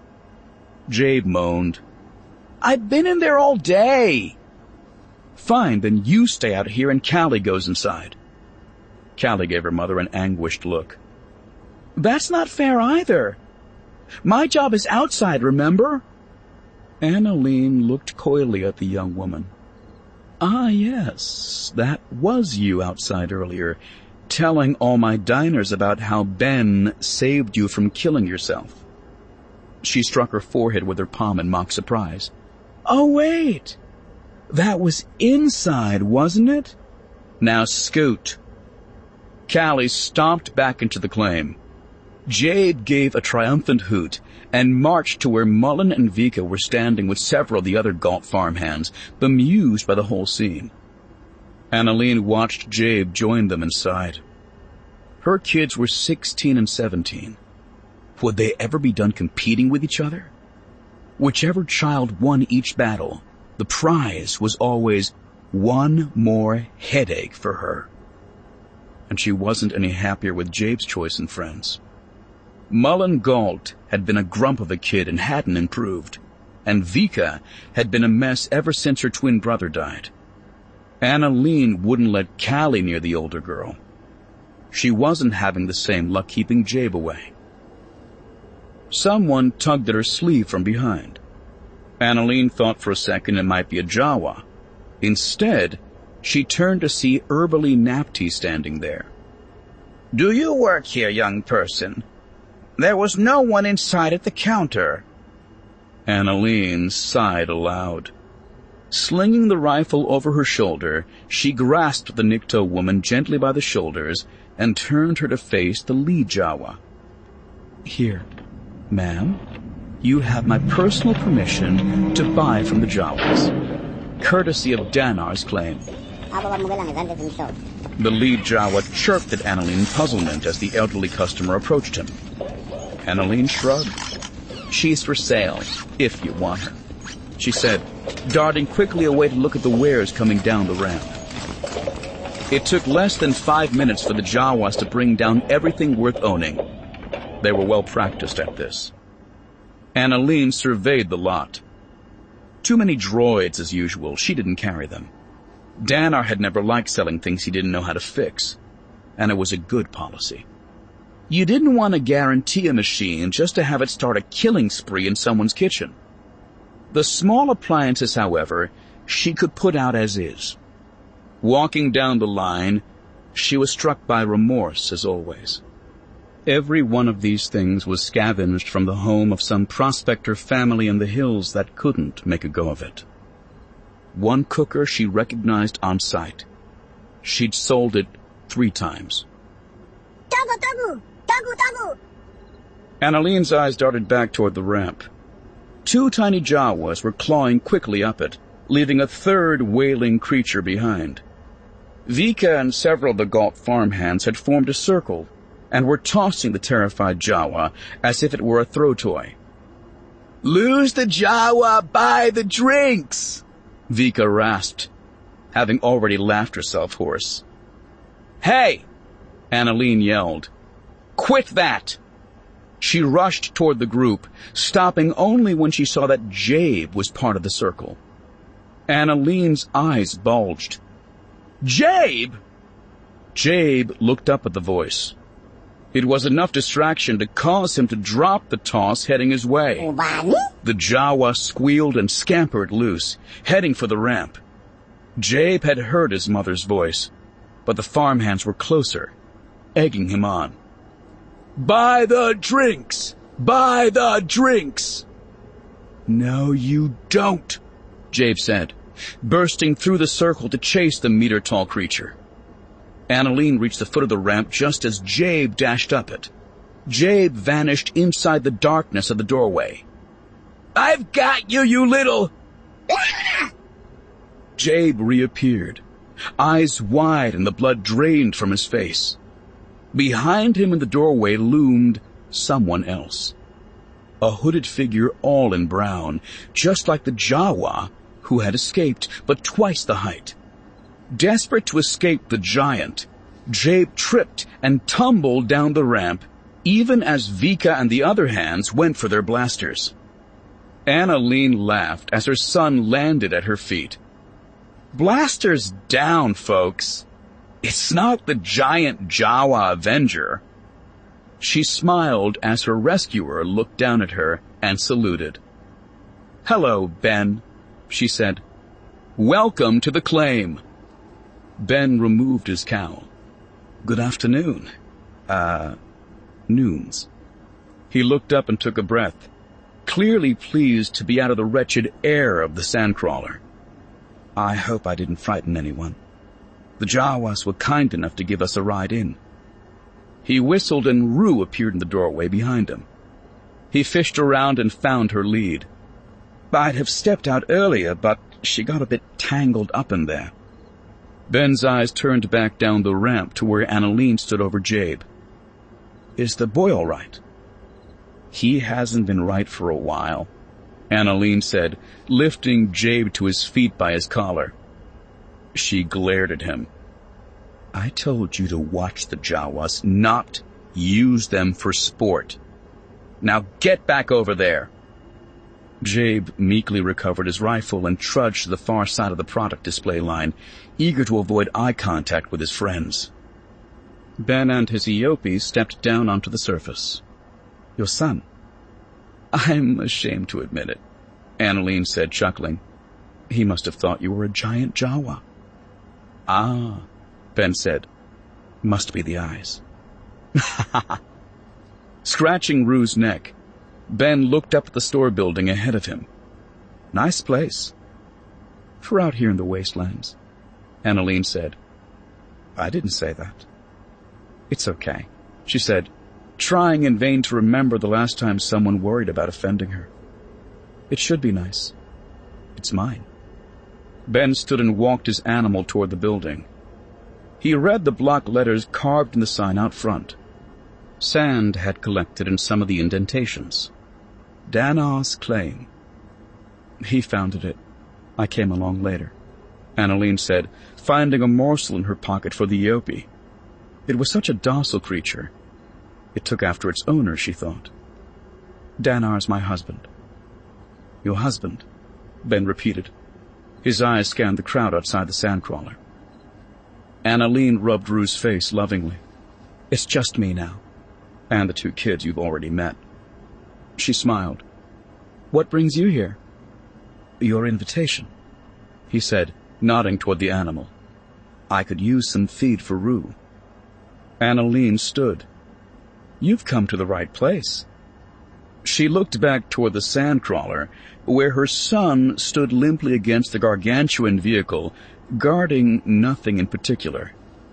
Jabe moaned. "I've been in there all day." "Fine, then you stay out here and Callie goes inside." Callie gave her mother an anguished look. "That's not fair either. My job is outside, remember?" Annalene looked coyly at the young woman. "Ah, yes, that was you outside earlier, telling all my diners about how Ben saved you from killing yourself." She struck her forehead with her palm in mock surprise. "Oh, wait. That was inside, wasn't it? Now scoot." Callie stomped back into the claim. Jabe gave a triumphant hoot and marched to where Mullen and Vika were standing with several of the other Galt farmhands, bemused by the whole scene. Annalene watched Jabe join them and sighed. Her kids were 16 and 17. Would they ever be done competing with each other? Whichever child won each battle, the prize was always one more headache for her. And she wasn't any happier with Jabe's choice in friends. Mullen Galt had been a grump of a kid and hadn't improved, and Vika had been a mess ever since her twin brother died. Annalene wouldn't let Callie near the older girl. She wasn't having the same luck keeping Jabe away. Someone tugged at her sleeve from behind. Annalene thought for a second it might be a Jawa. Instead, she turned to see Erbali Napti standing there. "Do you work here, young person? There was no one inside at the counter." Annalene sighed aloud. Slinging the rifle over her shoulder, she grasped the Nikto woman gently by the shoulders and turned her to face the lead Jawa. "Here, ma'am, you have my personal permission to buy from the Jawas, courtesy of Danar's claim." The lead Jawa chirped at Annalene in puzzlement as the elderly customer approached him. Annalene shrugged. "She's for sale, if you want her," she said, darting quickly away to look at the wares coming down the ramp. It took less than 5 minutes for the Jawas to bring down everything worth owning. They were well practiced at this. Annalene surveyed the lot. Too many droids as usual. She didn't carry them. Danar had never liked selling things he didn't know how to fix, and it was a good policy. You didn't want to guarantee a machine just to have it start a killing spree in someone's kitchen. The small appliances, however, she could put out as is. Walking down the line, she was struck by remorse as always. Every one of these things was scavenged from the home of some prospector family in the hills that couldn't make a go of it. One cooker she recognized on sight. She'd sold it 3 times. Tagu! Annalene's eyes darted back toward the ramp. 2 tiny Jawas were clawing quickly up it, leaving a third wailing creature behind. Vika and several of the Galt farmhands had formed a circle and were tossing the terrified Jawa as if it were a throw toy. "Lose the Jawa, buy the drinks!" Vika rasped, having already laughed herself hoarse. "Hey!" Annalene yelled. "Quit that!" She rushed toward the group, stopping only when she saw that Jabe was part of the circle. Annalene's eyes bulged. "Jabe!" Jabe looked up at the voice. It was enough distraction to cause him to drop the toss heading his way. The Jawa squealed and scampered loose, heading for the ramp. Jabe had heard his mother's voice, but the farmhands were closer, egging him on. "Buy the drinks! Buy the drinks!" "No, you don't," Jabe said, bursting through the circle to chase the meter-tall creature. Annalene reached the foot of the ramp just as Jabe dashed up it. Jabe vanished inside the darkness of the doorway. "I've got you, you little—" Jabe reappeared, eyes wide and the blood drained from his face. Behind him in the doorway loomed someone else. A hooded figure all in brown, just like the Jawa who had escaped, but twice the height. Desperate to escape the giant, Jabe tripped and tumbled down the ramp, even as Vika and the other hands went for their blasters. Annalene laughed as her son landed at her feet. "Blasters down, folks. It's not the giant Jawa Avenger." She smiled as her rescuer looked down at her and saluted. "Hello, Ben," she said. "Welcome to the claim." Ben removed his cowl. "Good afternoon. Noons." He looked up and took a breath, clearly pleased to be out of the wretched air of the sandcrawler. "I hope I didn't frighten anyone. The Jawas were kind enough to give us a ride in." He whistled and Rue appeared in the doorway behind him. He fished around and found her lead. "I'd have stepped out earlier, but she got a bit tangled up in there." Ben's eyes turned back down the ramp to where Annalene stood over Jabe. "Is the boy all right?" "He hasn't been right for a while," Annalene said, lifting Jabe to his feet by his collar. She glared at him. "I told you to watch the Jawas, not use them for sport. Now get back over there." Jabe meekly recovered his rifle and trudged to the far side of the product display line, eager to avoid eye contact with his friends. Ben and his Eope stepped down onto the surface. "Your son?" "I'm ashamed to admit it," Annalene said, chuckling. "He must have thought you were a giant Jawa." "Ah," Ben said. "Must be the eyes." Scratching Rue's neck, Ben looked up at the store building ahead of him. "Nice place." "For out here in the wastelands," Annalene said. "I didn't say that." "It's okay," she said, trying in vain to remember the last time someone worried about offending her. "It should be nice. It's mine." Ben stood and walked his animal toward the building. He read the block letters carved in the sign out front. Sand had collected in some of the indentations. "Danar's claim." "He founded it. I came along later," Annalene said, finding a morsel in her pocket for the Eope. It was such a docile creature. It took after its owner, she thought. "Danar's my husband." "Your husband?" Ben repeated. His eyes scanned the crowd outside the sandcrawler. Annalene rubbed Rue's face lovingly. "It's just me now, and the 2 kids you've already met." She smiled. "What brings you here?" "Your invitation," he said, nodding toward the animal. "I could use some feed for Rue." Annalene stood. "You've come to the right place." She looked back toward the sandcrawler, where her son stood limply against the gargantuan vehicle, guarding nothing in particular.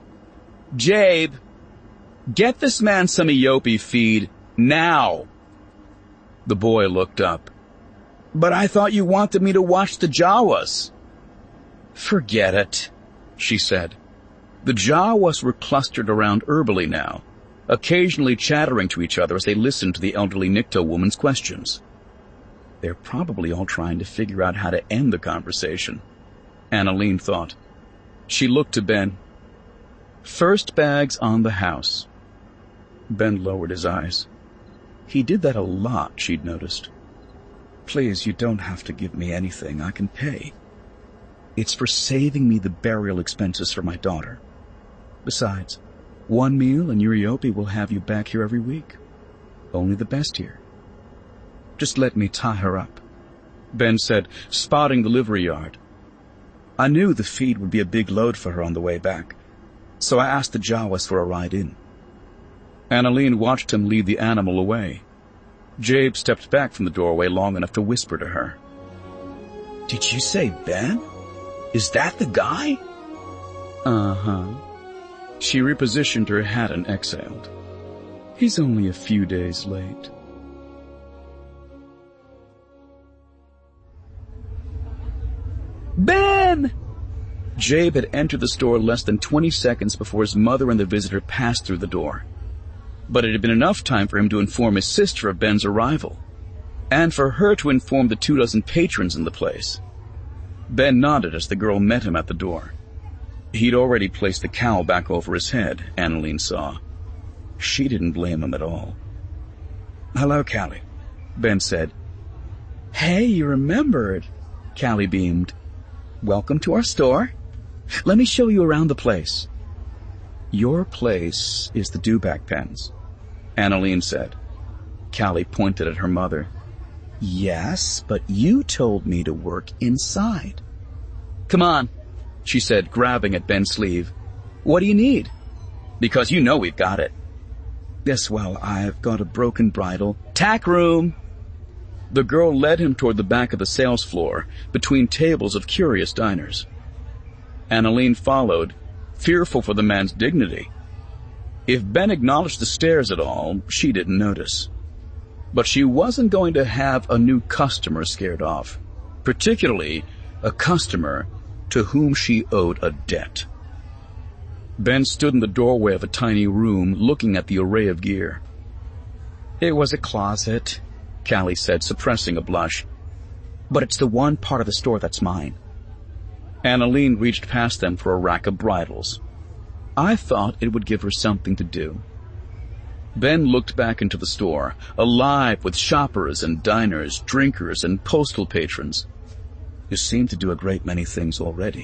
"Jabe, get this man some Eope feed, now!" The boy looked up. "But I thought you wanted me to watch the Jawas." "Forget it," she said. The Jawas were clustered around Erbily now, occasionally chattering to each other as they listened to the elderly Nikto woman's questions. They're probably all trying to figure out how to end the conversation, Annalene thought. She looked to Ben. "First bags on the house." Ben lowered his eyes. He did that a lot, she'd noticed. "Please, you don't have to give me anything. I can pay. It's for saving me the burial expenses for my daughter. Besides, 1 meal and your Eope will have you back here every week. Only the best here. Just let me tie her up," Ben said, spotting the livery yard. "I knew the feed would be a big load for her on the way back, so I asked the Jawas for a ride in." Annalene watched him lead the animal away. Jabe stepped back from the doorway long enough to whisper to her. "Did you say Ben? Is that the guy?" "Uh-huh." She repositioned her hat and exhaled. "He's only a few days late." "Ben!" Jabe had entered the store less than 20 seconds before his mother and the visitor passed through the door. But it had been enough time for him to inform his sister of Ben's arrival, and for her to inform the 24 patrons in the place. Ben nodded as the girl met him at the door. He'd already placed the cowl back over his head, Annalene saw. She didn't blame him at all. "Hello, Callie," Ben said. "Hey, you remembered," Callie beamed. "Welcome to our store. Let me show you around the place." "Your place is the Dewback pens," Annalene said. Callie pointed at her mother. "Yes, but you told me to work inside." "Come on," she said, grabbing at Ben's sleeve. "What do you need? Because you know we've got it." "Yes, well, I've got a broken bridle." "Tack room!" The girl led him toward the back of the sales floor, between tables of curious diners. Annalene followed, fearful for the man's dignity. If Ben acknowledged the stares at all, she didn't notice. But she wasn't going to have a new customer scared off, particularly a customer to whom she owed a debt. Ben stood in the doorway of a tiny room, looking at the array of gear. "It was a closet," Callie said, suppressing a blush. "But it's the one part of the store that's mine." Annalene reached past them for a rack of bridles. I thought it would give her something to do. Ben looked back into the store, alive with shoppers and diners, drinkers and postal patrons. You seem to do a great many things already.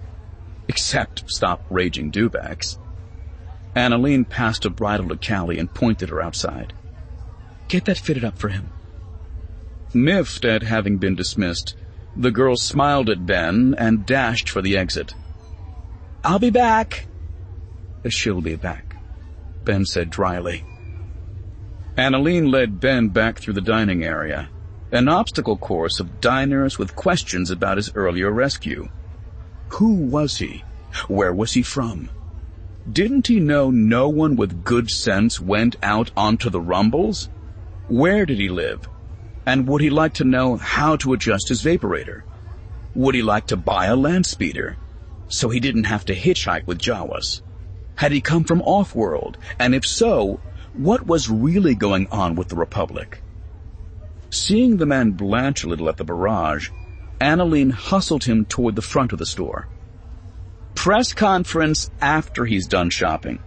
Except stop raging dewbacks. Annalene passed a bridle to Callie and pointed her outside. "Get that fitted up for him." Miffed at having been dismissed, the girl smiled at Ben and dashed for the exit. "I'll be back." "She'll be back," Ben said dryly. Annalene led Ben back through the dining area, an obstacle course of diners with questions about his earlier rescue. Who was he? Where was he from? Didn't he know no one with good sense went out onto the rumbles? Where did he live? And would he like to know how to adjust his vaporator? Would he like to buy a land speeder so he didn't have to hitchhike with Jawas? Had he come from off-world? And if so, what was really going on with the Republic? Seeing the man blanch a little at the barrage, Annalene hustled him toward the front of the store. "Press conference after he's done shopping."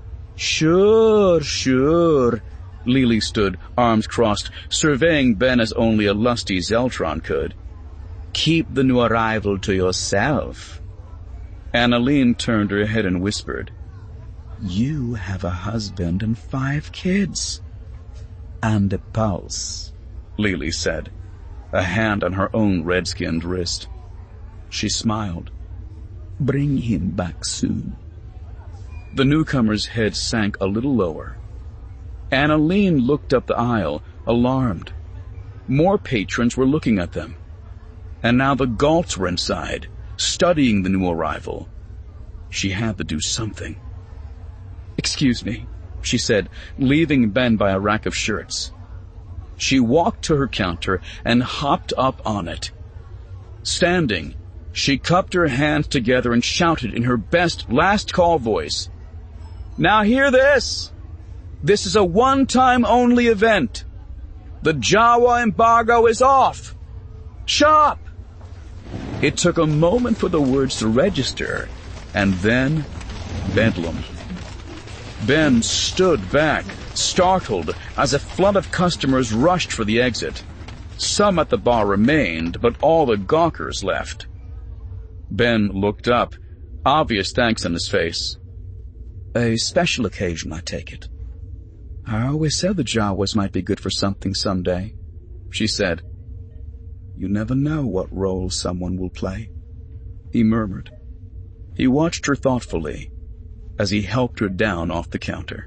Sure. Lily stood, arms crossed, surveying Ben as only a lusty Zeltron could. "Keep the new arrival to yourself." Annalene turned her head and whispered, "You have a husband and 5 kids." "And a pulse," Lily said, a hand on her own red-skinned wrist. She smiled. "Bring him back soon." The newcomer's head sank a little lower. Annalene looked up the aisle, alarmed. More patrons were looking at them. And now the Galts were inside, studying the new arrival. She had to do something. "Excuse me," she said, leaving Ben by a rack of shirts. She walked to her counter and hopped up on it. Standing, she cupped her hands together and shouted in her best last-call voice, "Now hear this! This is a one-time only event. The Jawa embargo is off. Shop!" It took a moment for the words to register, and then bedlam. Ben stood back, startled, as a flood of customers rushed for the exit. Some at the bar remained, but all the gawkers left. Ben looked up, obvious thanks on his face. "A special occasion, I take it." "I always said the Jawas might be good for something someday," she said. "You never know what role someone will play," he murmured. He watched her thoughtfully as he helped her down off the counter.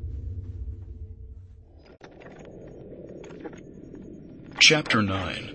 Chapter 9.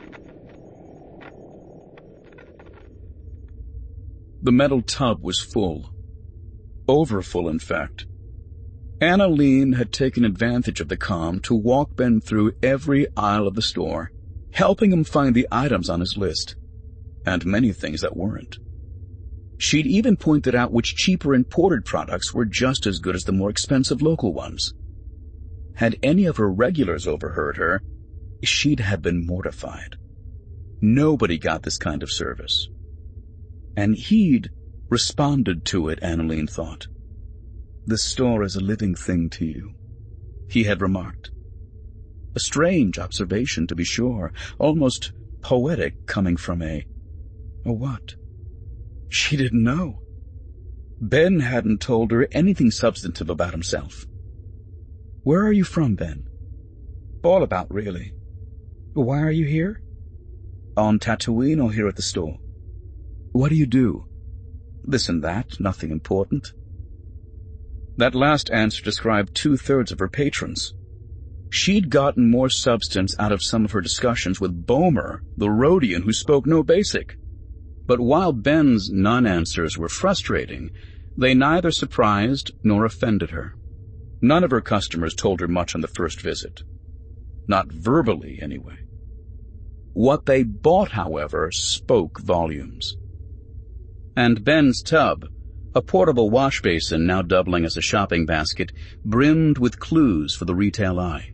The metal tub was full. Overfull, in fact. Annalene had taken advantage of the calm to walk Ben through every aisle of the store, helping him find the items on his list, and many things that weren't. She'd even pointed out which cheaper imported products were just as good as the more expensive local ones. Had any of her regulars overheard her, she'd have been mortified. Nobody got this kind of service. And he'd responded to it, Annalene thought. The store is a living thing to you, he had remarked. A strange observation, to be sure, almost poetic coming from a what? She didn't know. Ben hadn't told her anything substantive about himself. Where are you from, Ben? All about, really. Why are you here? On Tatooine or here at the store? What do you do? This and that, nothing important. That last answer described 2/3 of her patrons. She'd gotten more substance out of some of her discussions with Bomer, the Rhodian who spoke no basic. But while Ben's non-answers were frustrating, they neither surprised nor offended her. None of her customers told her much on the first visit. Not verbally, anyway. What they bought, however, spoke volumes. And Ben's tub, a portable wash basin now doubling as a shopping basket, brimmed with clues for the retail eye.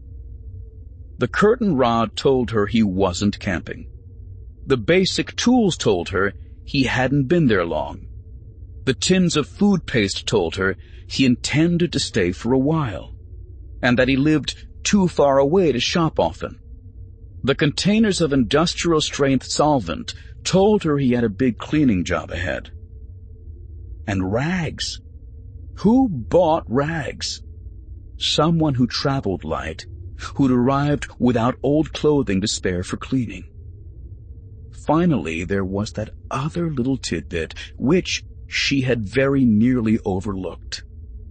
The curtain rod told her he wasn't camping. The basic tools told her he hadn't been there long. The tins of food paste told her he intended to stay for a while, and that he lived too far away to shop often. The containers of industrial-strength solvent told her he had a big cleaning job ahead. And rags. Who bought rags? Someone who traveled light, who'd arrived without old clothing to spare for cleaning. Finally, there was that other little tidbit which she had very nearly overlooked.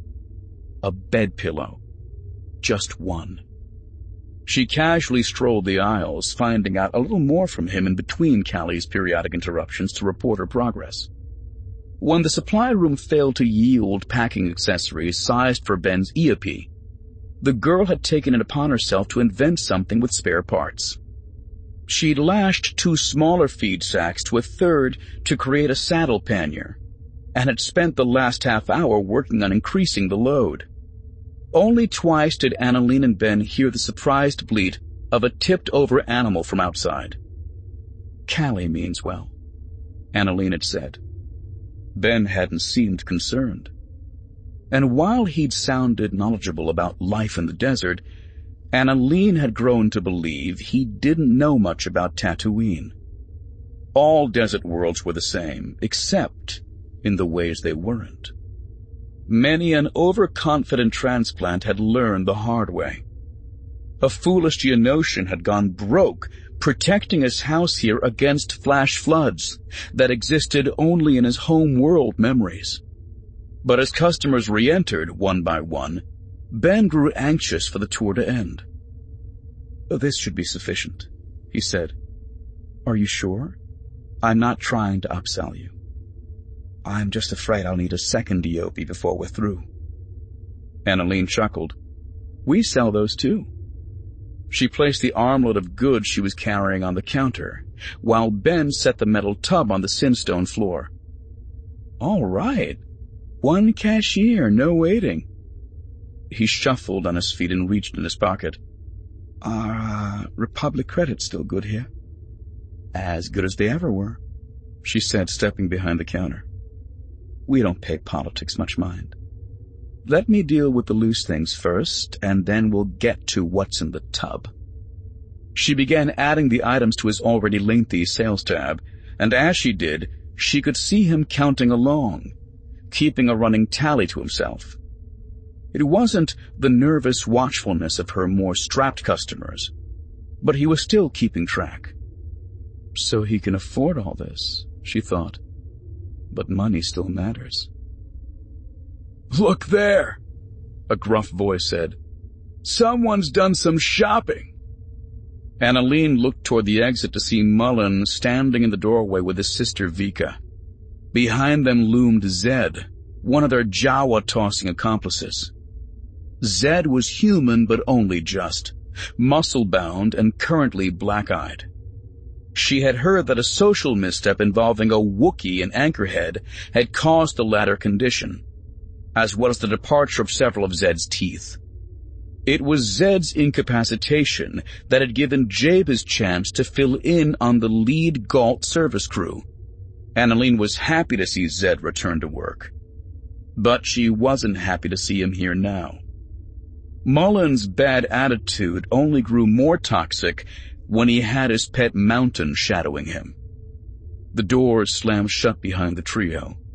A bed pillow. Just one. She casually strolled the aisles, finding out a little more from him in between Callie's periodic interruptions to report her progress. When the supply room failed to yield packing accessories sized for Ben's EOP, the girl had taken it upon herself to invent something with spare parts. She'd lashed 2 smaller feed sacks to a third to create a saddle pannier, and had spent the last half hour working on increasing the load. Only twice did Annalene and Ben hear the surprised bleat of a tipped-over animal from outside. Callie means well, Annalene had said. Ben hadn't seemed concerned. And while he'd sounded knowledgeable about life in the desert, Annalene had grown to believe he didn't know much about Tatooine. All desert worlds were the same, except in the ways they weren't. Many an overconfident transplant had learned the hard way. A foolish Geonosian had gone broke protecting his house here against flash floods that existed only in his home world memories. But as customers re-entered one by one, Ben grew anxious for the tour to end. This should be sufficient, he said. Are you sure? I'm not trying to upsell you. I'm just afraid I'll need a second EOP before we're through. Annalene chuckled. We sell those too. She placed the armload of goods she was carrying on the counter, while Ben set the metal tub on the sandstone floor. All right. 1 cashier, no waiting. He shuffled on his feet and reached in his pocket. Are Republic credits still good here? As good as they ever were, she said, stepping behind the counter. We don't pay politics much mind. Let me deal with the loose things first, and then we'll get to what's in the tub. She began adding the items to his already lengthy sales tab, and as she did, she could see him counting along, keeping a running tally to himself. It wasn't the nervous watchfulness of her more strapped customers, but he was still keeping track. So he can afford all this, she thought. But money still matters. Look there, a gruff voice said. Someone's done some shopping. Annalene looked toward the exit to see Mullen standing in the doorway with his sister Vika. Behind them loomed Zed, one of their Jawa-tossing accomplices. Zed was human but only just, muscle-bound and currently black-eyed. She had heard that a social misstep involving a Wookiee in Anchorhead had caused the latter condition, as well as the departure of several of Zed's teeth. It was Zed's incapacitation that had given Jabe his chance to fill in on the lead Galt service crew, Annalene was happy to see Zed return to work. But she wasn't happy to see him here now. Mullen's bad attitude only grew more toxic when he had his pet Mountain shadowing him. The doors slammed shut behind the trio.